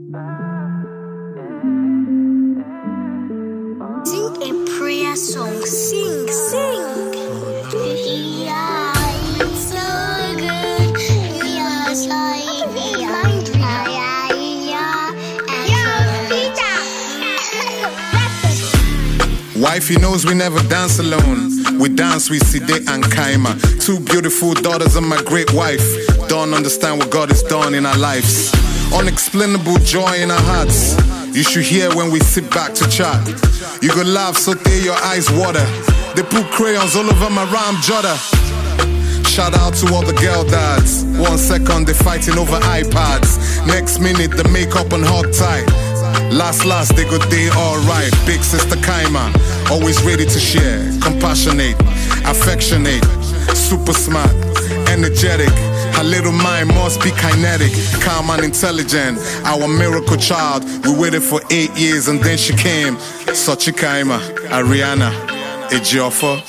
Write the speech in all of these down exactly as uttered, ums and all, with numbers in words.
Sing a prayer song. Sing, sing. Yeah, it's so good. Yeah, it's like behind me. Yeah, yeah. Wifey knows we never dance alone. We dance with Side and Kaima, two beautiful daughters of my great wife. Don't understand what God has done in our lives. Unexplainable joy in our hearts. You should hear when we sit back to chat. You could laugh so they your eyes water. They put crayons all over my rhyme jotter. Shout out to all the girl dads. One second they fighting over iPads. Next minute the makeup and hog tight. Last last they go day alright. Big sister Kaima, always ready to share. Compassionate, affectionate, super smart, energetic. Her little mind must be kinetic, calm and intelligent. Our miracle child, we waited for eight years and then she came. Sochi Kaima, Ariana, Ejiofor.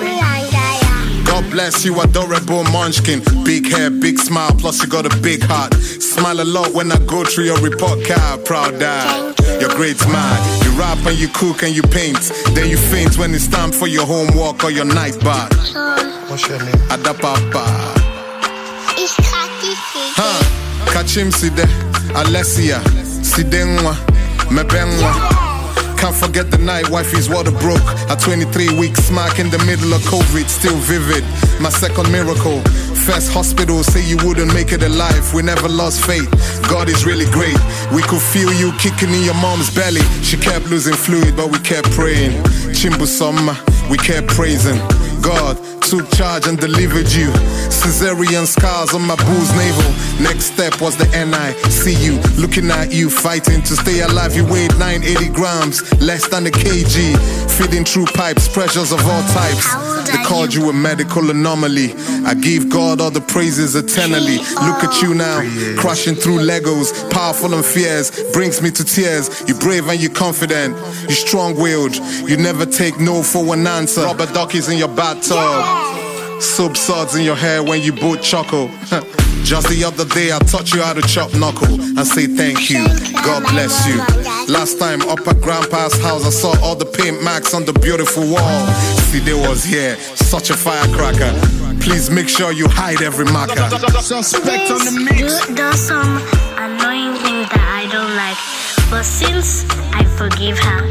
God bless you, adorable munchkin. Big hair, big smile, plus you got a big heart. Smile a lot when I go through your report card. Proud dad, you're great man. You rap and you cook and you paint. Then you faint when it's time for your homework or your night bath. What's your name? Adapapa. It's Kati. Huh? Kachim Side, Alessia, Sidenwa, Mebenwa. Can't forget the night wifey's water broke. A twenty-three week smack in the middle of COVID, still vivid. My second miracle. First hospital, say you wouldn't make it alive. We never lost faith. God is really great. We could feel you kicking in your mom's belly. She kept losing fluid, but we kept praying. Chimbu Somma, we kept praising. God took charge and delivered you. Caesarean scars on my boo's navel. Next step was the N I C U. Looking at you, fighting to stay alive. You weighed nine hundred eighty grams, less than a kg. Feeding through pipes, pressures of all types. They called you a medical anomaly. I give God all the praises eternally. Look at you now, crashing through Legos. Powerful and fierce, brings me to tears. You're brave and you're confident. You're strong-willed. You never take no for one answer. Rubber duckies in your bathtub. Soap suds in your hair when you both chuckle. Just the other day I taught you how to chop knuckle and say thank you, God bless you. Last time up at Grandpa's house I saw all the paint marks on the beautiful wall. Side was here, such a firecracker. Please make sure you hide every marker. Suspect on the mix. There's some annoying things that I don't like, but since I forgive her,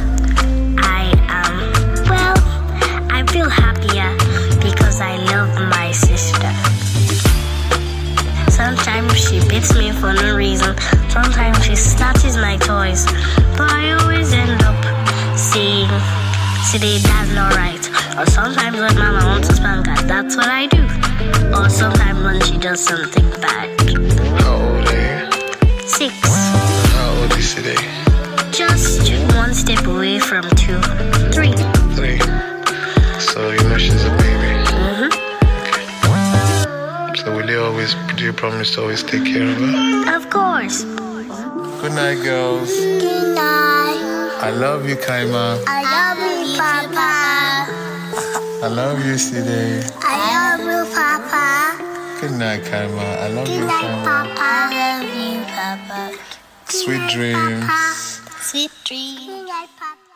I am, well, I feel happier because I love my sister. Sometimes she beats me for no reason. Sometimes she snatches my toys. But I always end up saying, "Today that's not right." Or sometimes when Mama wants to spank her, that's what I do. Or sometimes when she does something bad. How old are you? Six. How old is today? Just one step away from two. Three. Three. So you know she's a baby. Mm-hmm. So will you always, do you promise to always take care of her? Of course. Good night, girls. Good night. I love you, Kaima. I love you, Papa. I love you, Side. I love you, Papa. Good night, Kaima. I love Good you, night, Kaima. Papa. I love you, Papa. Sweet dreams. Sweet dreams. Good night, Papa.